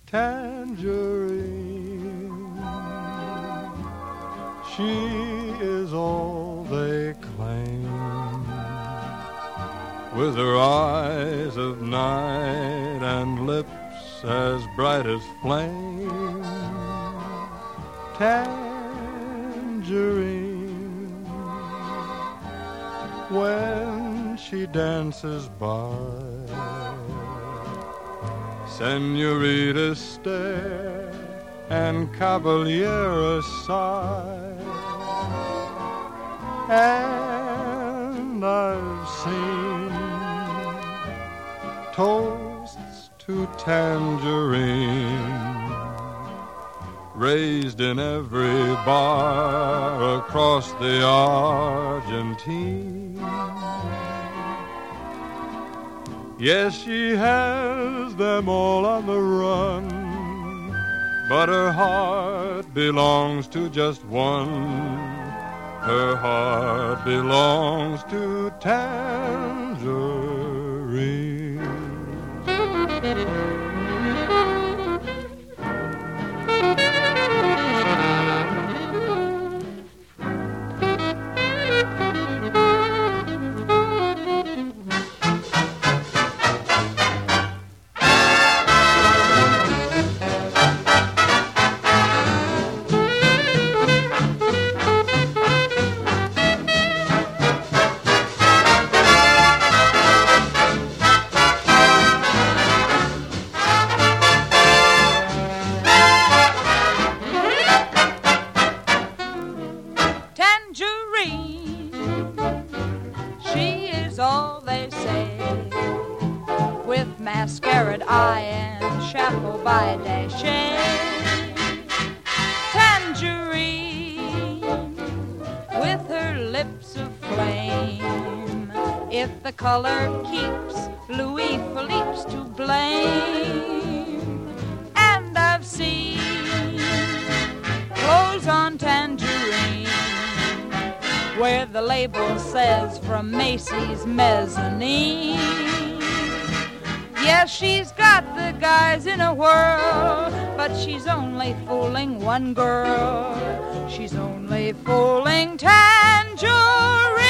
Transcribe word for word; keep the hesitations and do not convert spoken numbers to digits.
Tangerine. She is all they claim, with her eyes of night and lips as bright as flame. Tangerine. When she dances by, senoritas stare and caballeros sigh. And I've seen toasts to tangerine raised in every bar across the Argentine. Yes, she has them all on the run, but her heart belongs to just one. Her heart belongs to Tangerine. Mascaraed eye and chapeau by Deshay. Tangerine, with her lips of flame. If the color keeps Louis Philippe's to blame. And I've seen clothes on Tangerine where the label says from Macy's mezzanine. Yes, she's got the guys in a whirl, but she's only fooling one girl. She's only fooling Tangerine.